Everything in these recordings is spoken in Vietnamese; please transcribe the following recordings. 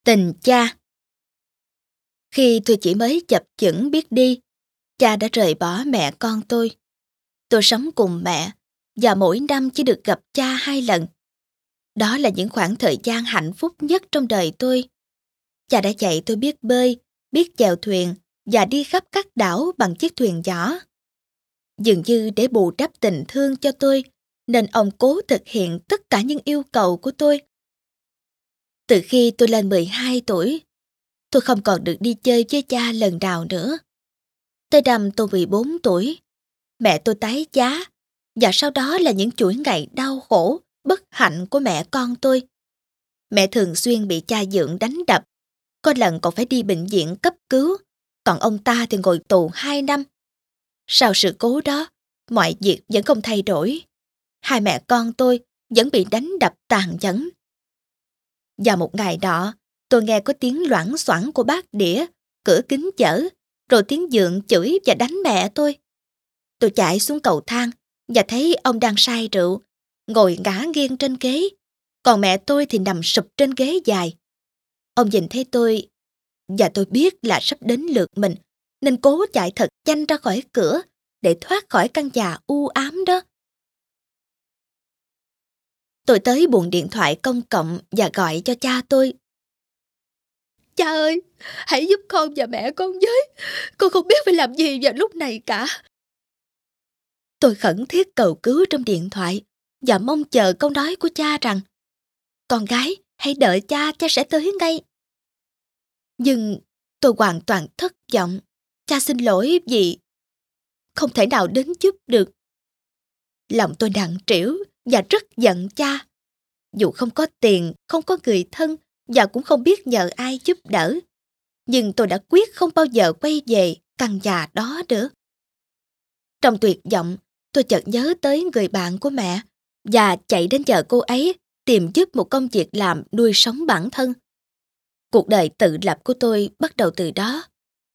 Tình cha. Khi tôi chỉ mới chập chững biết đi, cha đã rời bỏ mẹ con tôi. Tôi sống cùng mẹ và mỗi năm chỉ được gặp cha 2 lần. Đó là những khoảng thời gian hạnh phúc nhất trong đời tôi. Cha đã dạy tôi biết bơi, biết chèo thuyền và đi khắp các đảo bằng chiếc thuyền nhỏ. Dường như để bù đắp tình thương cho tôi, nên ông cố thực hiện tất cả những yêu cầu của tôi. Từ khi tôi lên 12 tuổi, tôi không còn được đi chơi với cha lần nào nữa. Tới năm tôi 14 tuổi, mẹ tôi tái giá, và sau đó là những chuỗi ngày đau khổ, bất hạnh của mẹ con tôi. Mẹ thường xuyên bị cha dượng đánh đập, có lần còn phải đi bệnh viện cấp cứu, còn ông ta thì ngồi tù 2 năm. Sau sự cố đó, mọi việc vẫn không thay đổi. Hai mẹ con tôi vẫn bị đánh đập tàn nhẫn. Và một ngày nọ, tôi nghe có tiếng loảng xoảng của bát đĩa, cửa kính chở, rồi tiếng dượng chửi và đánh mẹ tôi. Tôi chạy xuống cầu thang và thấy ông đang say rượu, ngồi ngả nghiêng trên ghế, còn mẹ tôi thì nằm sụp trên ghế dài. Ông nhìn thấy tôi, và tôi biết là sắp đến lượt mình, nên cố chạy thật nhanh ra khỏi cửa để thoát khỏi căn nhà u ám đó. Tôi tới buồng điện thoại công cộng và gọi cho cha tôi. Cha ơi, hãy giúp con và mẹ con với. Con không biết phải làm gì vào lúc này cả. Tôi khẩn thiết cầu cứu trong điện thoại và mong chờ câu nói của cha rằng: con gái, hãy đợi cha, cha sẽ tới ngay. Nhưng tôi hoàn toàn thất vọng. Cha xin lỗi vì không thể nào đến giúp được. Lòng tôi nặng trĩu và rất giận cha. Dù không có tiền, không có người thân và cũng không biết nhờ ai giúp đỡ, nhưng tôi đã quyết không bao giờ quay về căn nhà đó nữa. Trong tuyệt vọng, tôi chợt nhớ tới người bạn của mẹ và chạy đến nhờ cô ấy tìm giúp một công việc làm nuôi sống bản thân. Cuộc đời tự lập của tôi bắt đầu từ đó.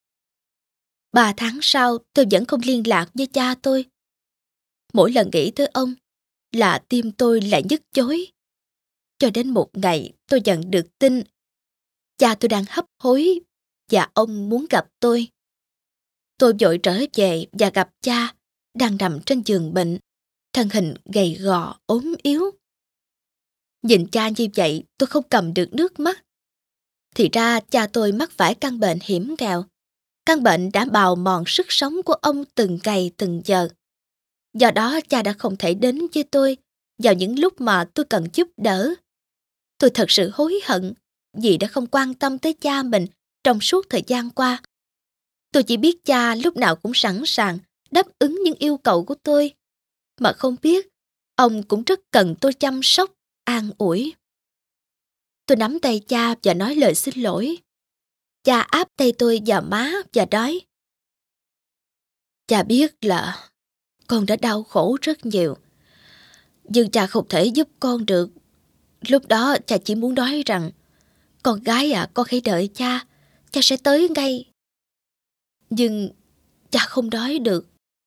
3 tháng sau, tôi vẫn không liên lạc với cha tôi. Mỗi lần nghĩ tới ông là tim tôi lại nhức nhối. Cho đến một ngày tôi nhận được tin cha tôi đang hấp hối và ông muốn gặp tôi. Tôi vội trở về và gặp cha đang nằm trên giường bệnh, thân hình gầy gò, ốm yếu. Nhìn cha như vậy, tôi không cầm được nước mắt. Thì ra cha tôi mắc phải căn bệnh hiểm nghèo. Căn bệnh đã bào mòn sức sống của ông từng ngày từng giờ. Do đó cha đã không thể đến với tôi vào những lúc mà tôi cần giúp đỡ. Tôi thật sự hối hận vì đã không quan tâm tới cha mình trong suốt thời gian qua. Tôi chỉ biết cha lúc nào cũng sẵn sàng đáp ứng những yêu cầu của tôi, mà không biết ông cũng rất cần tôi chăm sóc, an ủi. Tôi nắm tay cha và nói lời xin lỗi. Cha áp tay tôi vào má và nói: cha biết là con đã đau khổ rất nhiều, nhưng cha không thể giúp con được. Lúc đó cha chỉ muốn nói rằng: con gái à, con hãy đợi cha, cha sẽ tới ngay. Nhưng cha không nói được.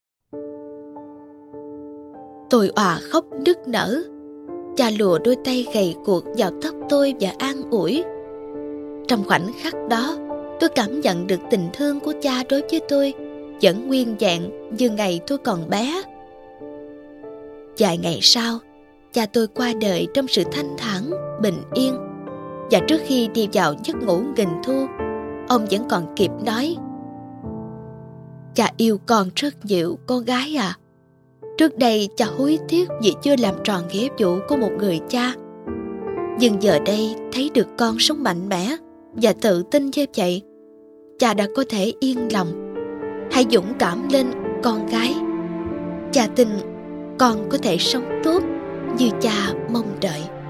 Tôi òa khóc nức nở. Cha lùa đôi tay gầy guộc vào tóc tôi và an ủi. Trong khoảnh khắc đó, tôi cảm nhận được tình thương của cha đối với tôi vẫn nguyên vẹn như ngày tôi còn bé. Vài ngày sau, cha tôi qua đời trong sự thanh thản, bình yên. Và trước khi đi vào giấc ngủ nghìn thu, ông vẫn còn kịp nói: cha yêu con rất nhiều, con gái à. Trước đây cha hối tiếc vì chưa làm tròn nghĩa vụ của một người cha. Nhưng giờ đây thấy được con sống mạnh mẽ và tự tin như vậy, cha đã có thể yên lòng. Hãy dũng cảm lên, con gái. Cha tin con có thể sống tốt như cha mong đợi.